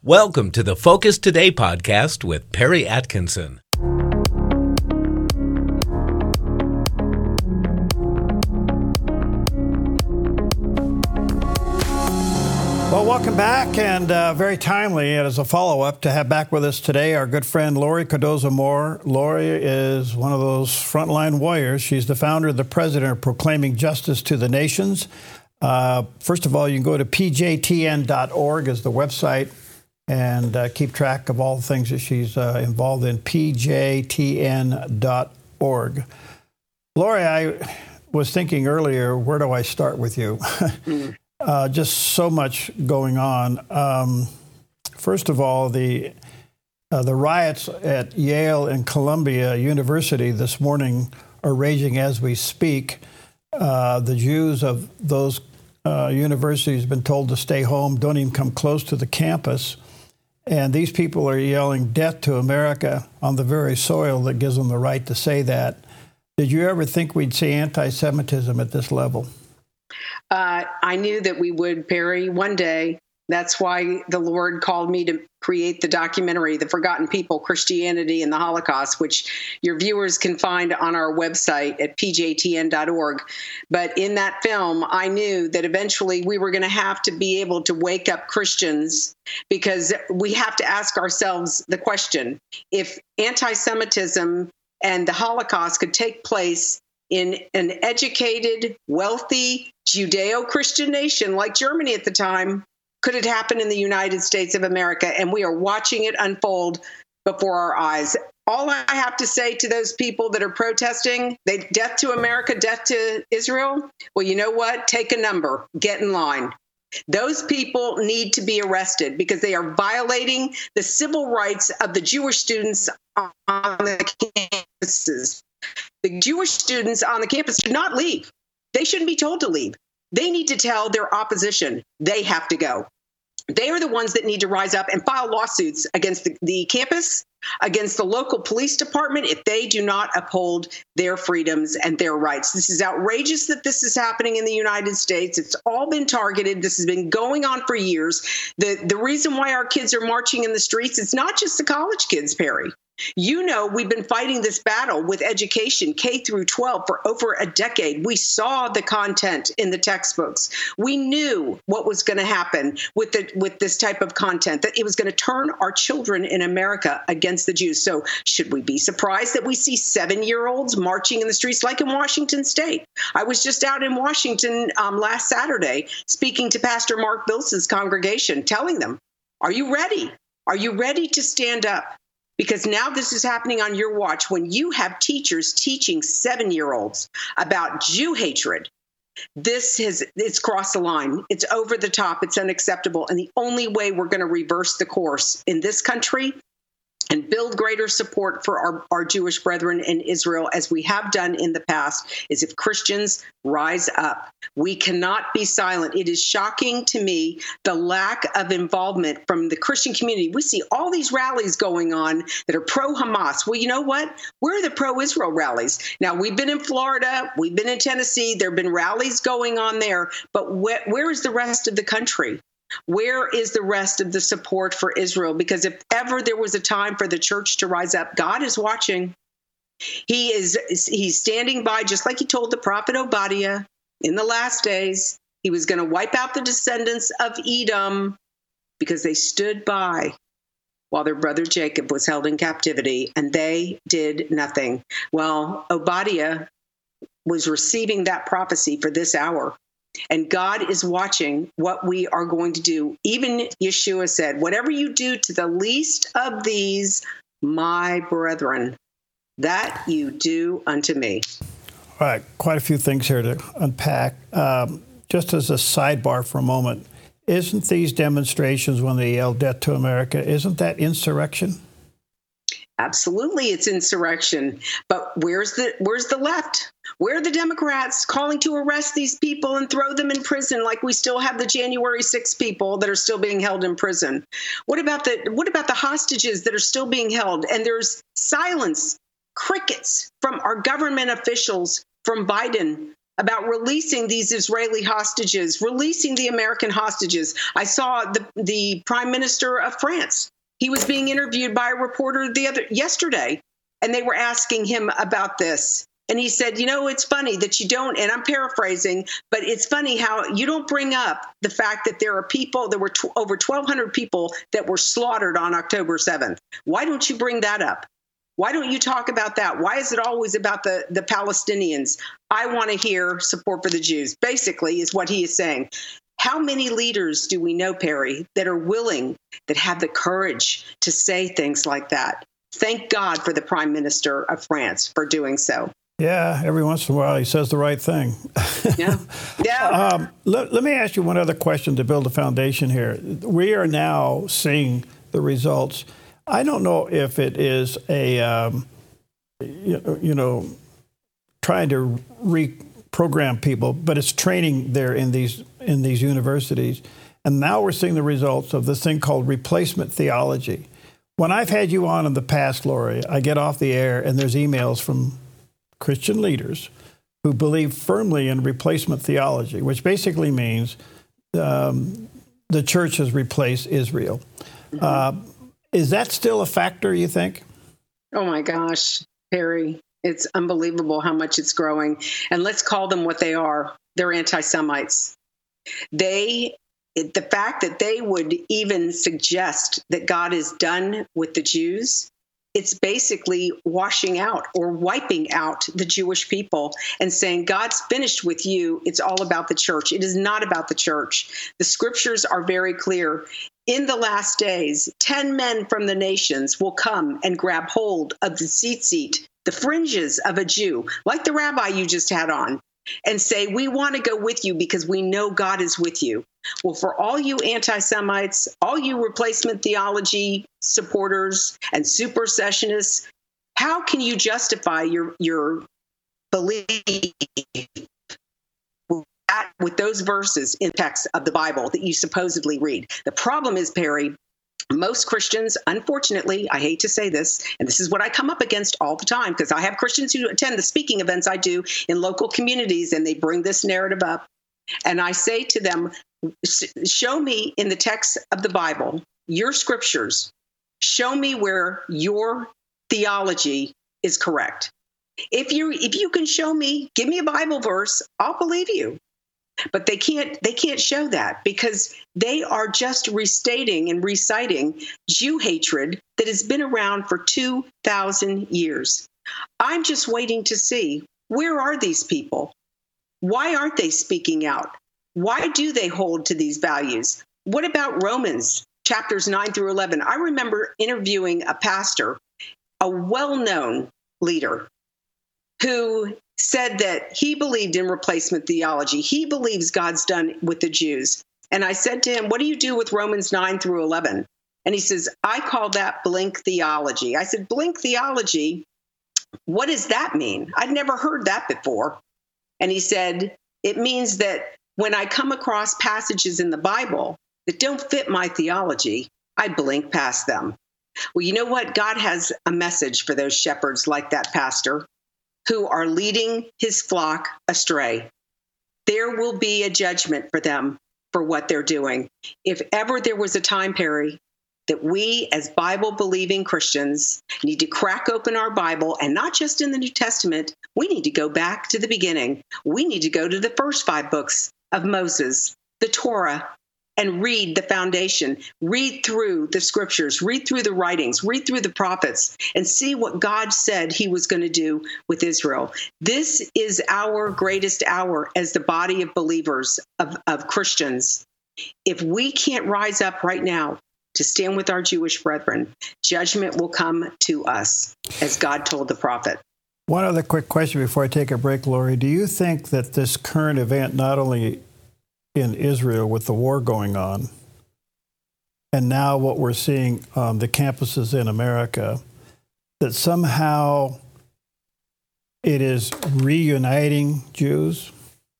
Welcome to the Focus Today podcast with Perry Atkinson. Well, welcome back, and very timely as a follow-up to have back with us today our good friend Lori Cardozo-Moore. Lori is one of those frontline warriors. She's the founder and the president of Proclaiming Justice to the Nations. First of all, you can go to pjtn.org is the website and keep track of all the things that she's involved in, pjtn.org. Lori, I was thinking earlier, where do I start with you? Just so much going on. First of all, the riots at Yale and Columbia University this morning are raging as we speak. The Jews of those universities have been told to stay home, don't even come close to the campus. And these people are yelling death to America on the very soil that gives them the right to say that. Did you ever think we'd see anti-Semitism at this level? I knew that we would, Perry, one day. That's why the Lord called me to create the documentary, The Forgotten People, Christianity and the Holocaust, which your viewers can find on our website at pjtn.org. But in that film, I knew that eventually we were going to have to be able to wake up Christians, because we have to ask ourselves the question, if anti-Semitism and the Holocaust could take place in an educated, wealthy, Judeo-Christian nation like Germany at the time, could it happen in the United States of America? And we are watching it unfold before our eyes. All I have to say to those people that are protesting, death to America, death to Israel, well, you know what? Take a number, get in line. Those people need to be arrested because they are violating the civil rights of the Jewish students on the campuses. The Jewish students on the campus should not leave. They shouldn't be told to leave. They need to tell their opposition they have to go. They are the ones that need to rise up and file lawsuits against the campus, against the local police department if they do not uphold their freedoms and their rights. This is outrageous that this is happening in the United States. It's all been targeted. This has been going on for years. The reason why our kids are marching in the streets, it's not just the college kids, Perry. You know, we've been fighting this battle with education, K through 12, for over a decade. We saw the content in the textbooks. We knew what was going to happen with this type of content, that it was going to turn our children in America against the Jews. So should we be surprised that we see 7-year-olds marching in the streets like in Washington State? I was just out in Washington last Saturday speaking to Pastor Mark Bils's congregation, telling them, are you ready? Are you ready to stand up? Because now this is happening on your watch when you have teachers teaching 7-year-olds about Jew hatred. It's crossed the line. It's over the top. It's unacceptable. And the only way we're going to reverse the course in this country and build greater support for our Jewish brethren in Israel, as we have done in the past, is if Christians rise up. We cannot be silent. It is shocking to me the lack of involvement from the Christian community. We see all these rallies going on that are pro-Hamas. Well, you know what? Where are the pro-Israel rallies? Now, we've been in Florida. We've been in Tennessee. There have been rallies going on there. But where is the rest of the country? Where is the rest of the support for Israel? Because if ever there was a time for the church to rise up, God is watching. He's standing by, just like he told the prophet Obadiah in the last days. He was going to wipe out the descendants of Edom because they stood by while their brother Jacob was held in captivity, and they did nothing. Well, Obadiah was receiving that prophecy for this hour. And God is watching what we are going to do. Even Yeshua said, whatever you do to the least of these, my brethren, that you do unto me. All right, quite a few things here to unpack. Just as a sidebar for a moment, isn't these demonstrations when they yell death to America, isn't that insurrection? Absolutely, it's insurrection. But where's the left? Where are the Democrats calling to arrest these people and throw them in prison, like we still have the January 6 people that are still being held in prison? What about the hostages that are still being held? And there's silence, crickets from our government officials, from Biden, about releasing these Israeli hostages, releasing the American hostages. I saw the Prime Minister of France. He was being interviewed by a reporter yesterday, and they were asking him about this. And he said, it's funny that you don't, and I'm paraphrasing, but it's funny how you don't bring up the fact that there were over 1,200 people that were slaughtered on October 7th. Why don't you bring that up? Why don't you talk about that? Why is it always about the Palestinians? I want to hear support for the Jews, basically, is what he is saying. How many leaders do we know, Perry, that are willing, that have the courage to say things like that? Thank God for the Prime Minister of France for doing so. Yeah, every once in a while he says the right thing. Yeah. Let me ask you one other question to build a foundation here. We are now seeing the results. I don't know if it is trying to reprogram people, but it's training there in these universities. And now we're seeing the results of this thing called replacement theology. When I've had you on in the past, Lori, I get off the air and there's emails from Christian leaders who believe firmly in replacement theology, which basically means the church has replaced Israel. Is that still a factor, you think? Oh, my gosh, Perry. It's unbelievable how much it's growing. And let's call them what they are. They're anti-Semites. The fact that they would even suggest that God is done with the Jews, it's basically washing out or wiping out the Jewish people and saying, God's finished with you. It's all about the church. It is not about the church. The scriptures are very clear. In the last days, 10 men from the nations will come and grab hold of the tzitzit, the fringes of a Jew, like the rabbi you just had on, and say, we want to go with you because we know God is with you. Well, for all you anti-Semites, all you replacement theology supporters and supersessionists, how can you justify your belief with those verses in text of the Bible that you supposedly read? The problem is, Perry, most Christians, unfortunately, I hate to say this, and this is what I come up against all the time, because I have Christians who attend the speaking events I do in local communities, and they bring this narrative up. And I say to them, show me in the text of the Bible, your scriptures, show me where your theology is correct. If you can show me, give me a Bible verse, I'll believe you. But they can't show that because they are just restating and reciting Jew hatred that has been around for 2,000 years. I'm just waiting to see, where are these people? Why aren't they speaking out? Why do they hold to these values? What about Romans chapters 9 through 11? I remember interviewing a pastor, a well-known leader, who said that he believed in replacement theology. He believes God's done with the Jews. And I said to him, what do you do with Romans 9 through 11? And he says, I call that blink theology. I said, blink theology? What does that mean? I'd never heard that before. And he said, it means that when I come across passages in the Bible that don't fit my theology, I blink past them. Well, you know what? God has a message for those shepherds like that pastor who are leading his flock astray. There will be a judgment for them for what they're doing. If ever there was a time, Perry, that we as Bible-believing Christians need to crack open our Bible, and not just in the New Testament, we need to go back to the beginning. We need to go to the first 5 books of Moses, the Torah, and read the foundation, read through the scriptures, read through the writings, read through the prophets, and see what God said he was going to do with Israel. This is our greatest hour as the body of believers, of Christians. If we can't rise up right now to stand with our Jewish brethren, judgment will come to us, as God told the prophet. One other quick question before I take a break, Lori. Do you think that this current event, not only in Israel with the war going on, and now what we're seeing on the campuses in America, that somehow it is reuniting Jews?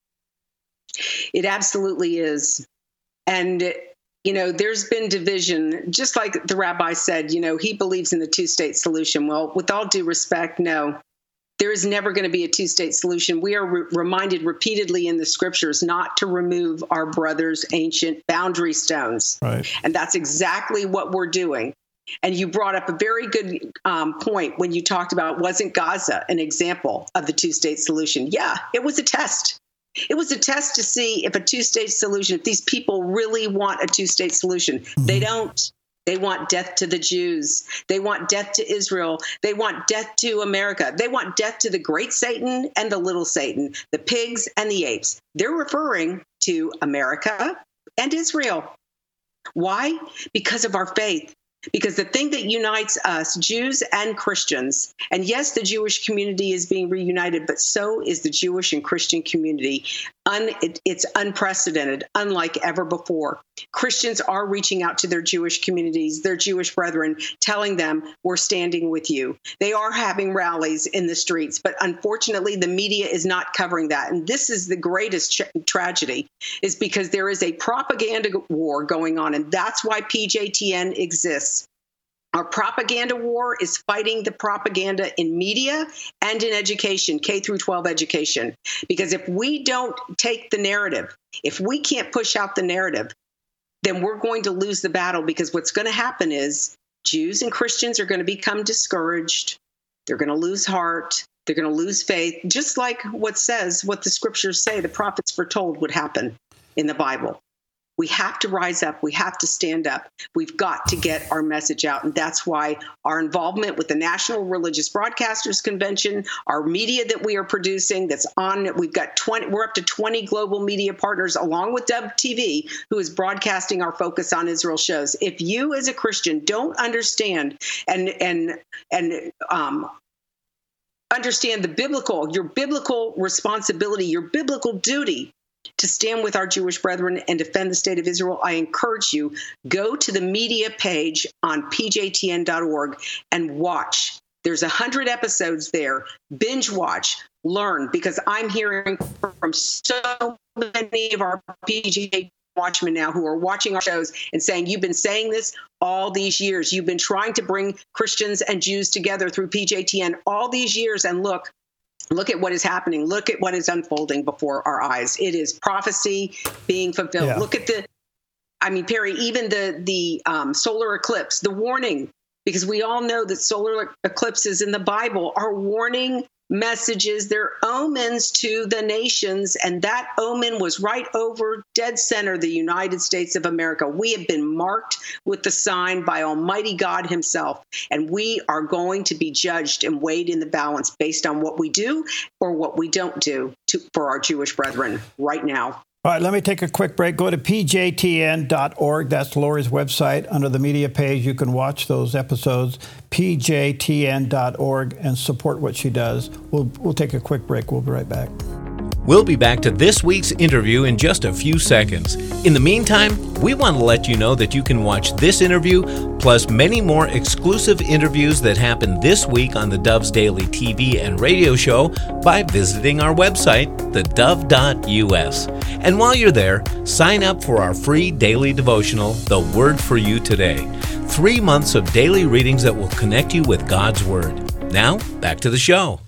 It absolutely is. And, you know, there's been division, just like the rabbi said, you know, he believes in the 2-state solution. Well, with all due respect, no. There is never going to be a two-state solution. We are reminded repeatedly in the scriptures not to remove our brother's ancient boundary stones. Right. And that's exactly what we're doing. And you brought up a very good point when you talked about, wasn't Gaza an example of the two-state solution? Yeah, it was a test. It was a test to see if a two-state solution, if these people really want a two-state solution. Mm-hmm. They don't. They want death to the Jews. They want death to Israel. They want death to America. They want death to the great Satan and the little Satan, the pigs and the apes. They're referring to America and Israel. Why? Because of our faith. Because the thing that unites us, Jews and Christians, and yes, the Jewish community is being reunited, but so is the Jewish and Christian community. It's unprecedented, unlike ever before. Christians are reaching out to their Jewish communities, their Jewish brethren, telling them, we're standing with you. They are having rallies in the streets, but unfortunately, the media is not covering that. And this is the greatest tragedy, is because there is a propaganda war going on, and that's why PJTN exists. Our propaganda war is fighting the propaganda in media and in education, K through 12 education. Because if we don't take the narrative, if we can't push out the narrative, then we're going to lose the battle, because what's going to happen is Jews and Christians are going to become discouraged. They're going to lose heart. They're going to lose faith, just like what the scriptures say the prophets foretold would happen in the Bible. We have to rise up. We have to stand up. We've got to get our message out. And that's why our involvement with the National Religious Broadcasters Convention, our media that we are producing that's on, we're up to 20 global media partners along with Dove TV, who is broadcasting our Focus on Israel shows. If you as a Christian don't understand and understand your biblical responsibility, your biblical duty to stand with our Jewish brethren and defend the state of Israel, I encourage you, go to the media page on pjtn.org and watch. There's 100 episodes there. Binge watch, learn, because I'm hearing from so many of our PJ watchmen now who are watching our shows and saying, you've been saying this all these years. You've been trying to bring Christians and Jews together through PJTN all these years, and look at what is happening. Look at what is unfolding before our eyes. It is prophecy being fulfilled. Yeah. Look at Perry, even the solar eclipse, the warning, because we all know that solar eclipses in the Bible are warning messages. They're omens to the nations. And that omen was right over dead center, the United States of America. We have been marked with the sign by Almighty God himself. And we are going to be judged and weighed in the balance based on what we do or what we don't do for our Jewish brethren right now. All right, let me take a quick break. Go to pjtn.org. That's Lori's website. Under the media page, you can watch those episodes, pjtn.org, and support what she does. We'll take a quick break. We'll be right back. We'll be back to this week's interview in just a few seconds. In the meantime, we want to let you know that you can watch this interview, plus many more exclusive interviews that happen this week on the Dove's Daily TV and radio show by visiting our website, thedove.us. And while you're there, sign up for our free daily devotional, The Word for You Today. 3 months of daily readings that will connect you with God's Word. Now, back to the show.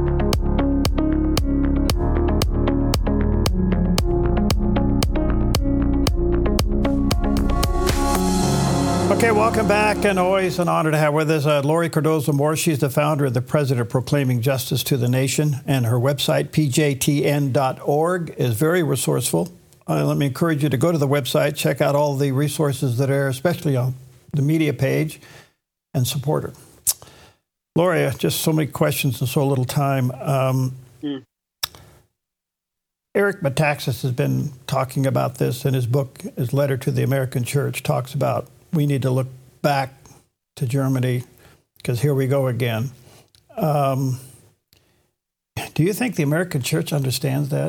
Okay, welcome back, and always an honor to have with us Lori Cardozo-Moore. She's the founder and the president of Proclaiming Justice to the Nation, and her website, pjtn.org, is very resourceful. Let me encourage you to go to the website, check out all the resources that are, especially on the media page, and support her. Lori, just so many questions and so little time. Eric Metaxas has been talking about this in his book, his letter to the American Church, talks about we need to look back to Germany because here we go again. Do you think the American Church understands that?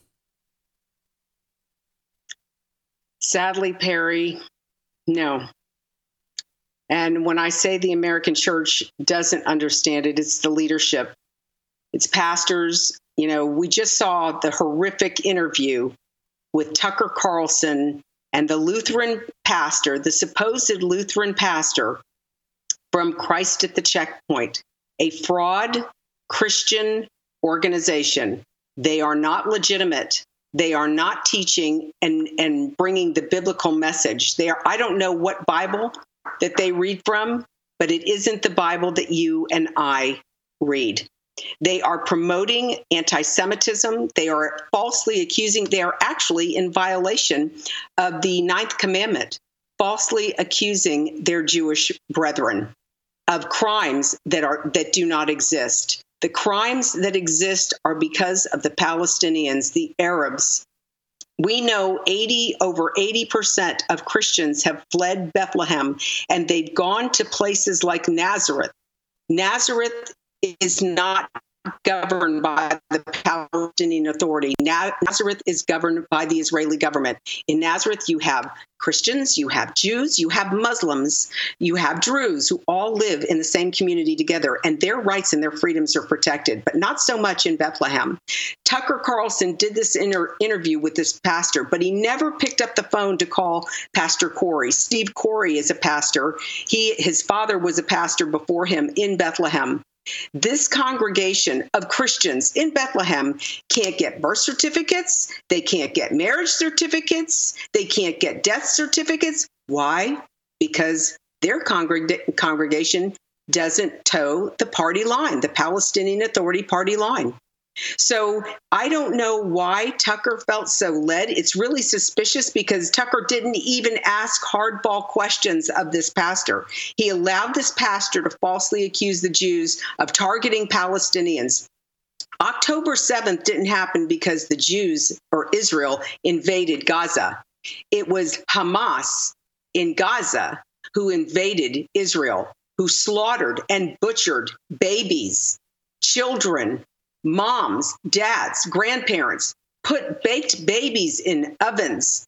Sadly, Perry, no. And when I say the American Church doesn't understand it, it's the leadership. It's pastors. You know, we just saw the horrific interview with Tucker Carlson and the Lutheran pastor, the supposed Lutheran pastor from Christ at the Checkpoint, a fraud, Christian organization. They are not legitimate. They are not teaching and bringing the biblical message. I don't know what Bible that they read from, but it isn't the Bible that you and I read. They are promoting anti-Semitism. They are falsely accusing. They are actually in violation of the 9th commandment, falsely accusing their Jewish brethren of crimes that do not exist. The crimes that exist are because of the Palestinians, the Arabs. We know over 80% of Christians have fled Bethlehem, and they've gone to places like Nazareth. Nazareth is not governed by the Palestinian Authority. Nazareth is governed by the Israeli government. In Nazareth, you have Christians, you have Jews, you have Muslims, you have Druze who all live in the same community together, and their rights and their freedoms are protected, but not so much in Bethlehem. Tucker Carlson did this interview with this pastor, but he never picked up the phone to call Pastor Corey. Steve Corey is a pastor. His father was a pastor before him in Bethlehem. This congregation of Christians in Bethlehem can't get birth certificates. They can't get marriage certificates. They can't get death certificates. Why? Because their congregation doesn't toe the party line, the Palestinian Authority party line. So I don't know why Tucker felt so led. It's really suspicious because Tucker didn't even ask hardball questions of this pastor. He allowed this pastor to falsely accuse the Jews of targeting Palestinians. October 7th didn't happen because the Jews or Israel invaded Gaza. It was Hamas in Gaza who invaded Israel, who slaughtered and butchered babies, children, moms, dads, grandparents, put baked babies in ovens.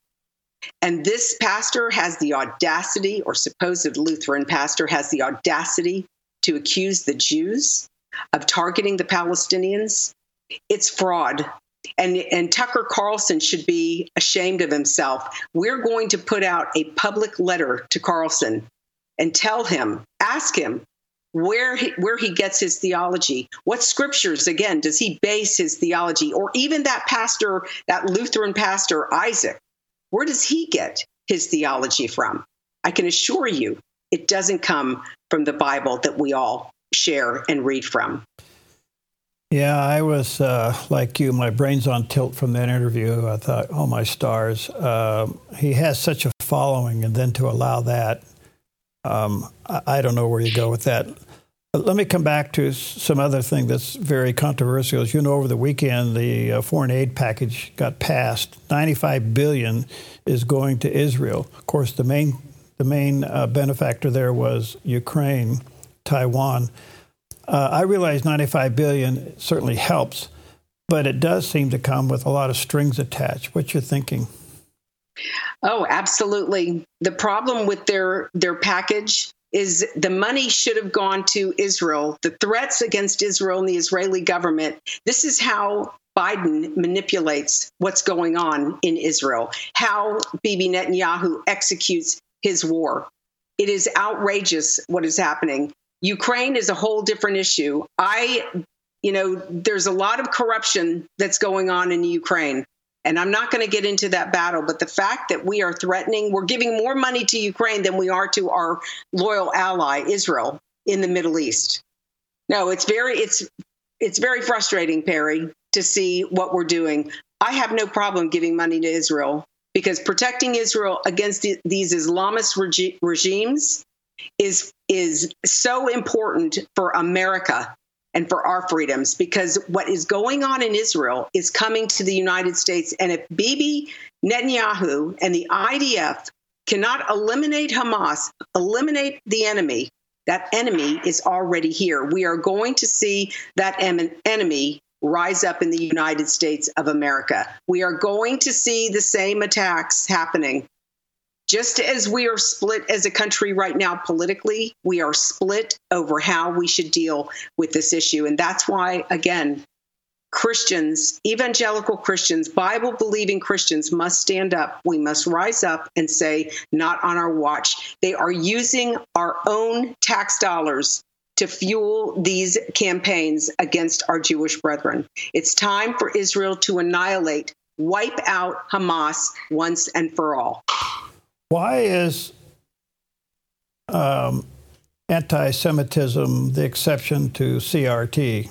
And this pastor has the audacity, or supposed Lutheran pastor has the audacity to accuse the Jews of targeting the Palestinians. It's fraud. And Tucker Carlson should be ashamed of himself. We're going to put out a public letter to Carlson and tell him, ask him, where he gets his theology. What scriptures, again, does he base his theology? Or even that pastor, that Lutheran pastor, Isaac, where does he get his theology from? I can assure you it doesn't come from the Bible that we all share and read from. Yeah, I was like you, my brain's on tilt from that interview. I thought, oh, my stars. He has such a following, and then to allow that, I don't know where you go with that. But let me come back to some other thing that's very controversial. As you know, over the weekend, the foreign aid package got passed. $95 billion is going to Israel. Of course, the main benefactor there was Ukraine, Taiwan. I realize $95 billion certainly helps, but it does seem to come with a lot of strings attached. What's your thinking? Oh, absolutely. The problem with their package is the money should have gone to Israel. The threats against Israel and the Israeli government, this is how Biden manipulates what's going on in Israel, how Bibi Netanyahu executes his war. It is outrageous what is happening. Ukraine is a whole different issue. There's a lot of corruption that's going on in Ukraine. And I'm not going to get into that battle, but the fact that we are threatening, we're giving more money to Ukraine than we are to our loyal ally, Israel, in the Middle East. No, it's very frustrating, Perry, to see what we're doing. I have no problem giving money to Israel because protecting Israel against these Islamist regimes is so important for America and for our freedoms, because what is going on in Israel is coming to the United States. And if Bibi Netanyahu and the IDF cannot eliminate Hamas, eliminate the enemy, that enemy is already here. We are going to see that enemy rise up in the United States of America. We are going to see the same attacks happening. Just as we are split as a country right now politically, we are split over how we should deal with this issue. And that's why, again, Christians, evangelical Christians, Bible-believing Christians must stand up. We must rise up and say, not on our watch. They are using our own tax dollars to fuel these campaigns against our Jewish brethren. It's time for Israel to annihilate, wipe out Hamas once and for all. Why is anti-Semitism the exception to CRT?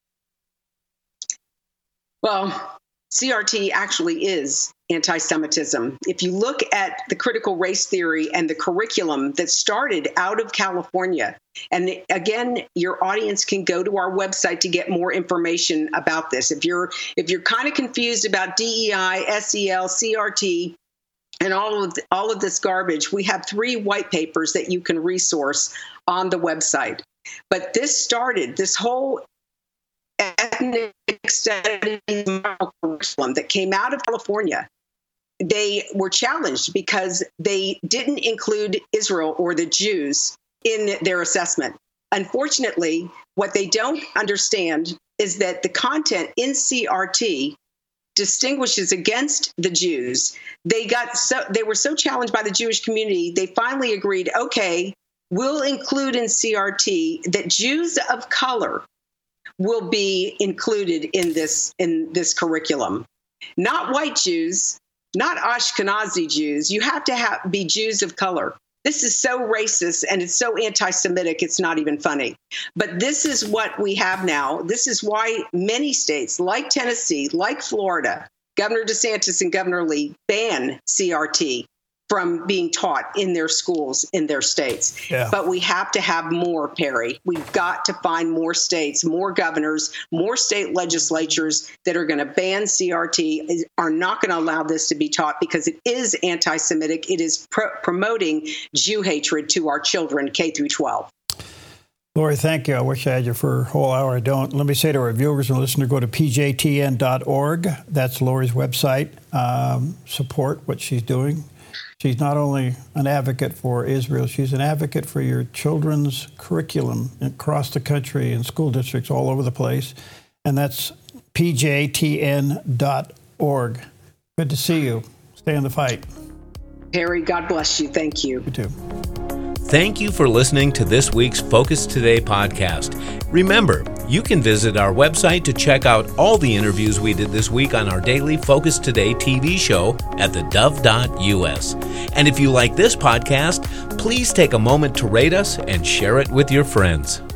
Well, CRT actually is anti-Semitism. If you look at the critical race theory and the curriculum that started out of California, and again, your audience can go to our website to get more information about this. If you're kind of confused about DEI, SEL, CRT, and all of this garbage, we have 3 white papers that you can resource on the website. But this whole ethnic studies curriculum that came out of California, they were challenged because they didn't include Israel or the Jews in their assessment. Unfortunately, what they don't understand is that the content in CRT distinguishes against the Jews. They were so challenged by the Jewish community, they finally agreed, okay, we'll include in CRT that Jews of color will be included in this curriculum. Not white Jews, not Ashkenazi Jews. You have to be Jews of color. This is so racist and it's so anti-Semitic, it's not even funny. But this is what we have now. This is why many states, like Tennessee, like Florida, Governor DeSantis and Governor Lee ban CRT from being taught in their schools, in their states. Yeah. But we have to have more, Perry. We've got to find more states, more governors, more state legislatures that are going to ban CRT, are not going to allow this to be taught because it is anti-Semitic. It is promoting Jew hatred to our children, K through 12. Lori, thank you. I wish I had you for a whole hour. I don't. Let me say to our viewers and listeners, go to pjtn.org. That's Lori's website. Support what she's doing. She's not only an advocate for Israel, she's an advocate for your children's curriculum across the country in school districts all over the place. And that's pjtn.org. Good to see you. Stay in the fight. Perry, God bless you. Thank you. You too. Thank you for listening to this week's Focus Today podcast. Remember, you can visit our website to check out all the interviews we did this week on our daily Focus Today TV show at thedove.us. And if you like this podcast, please take a moment to rate us and share it with your friends.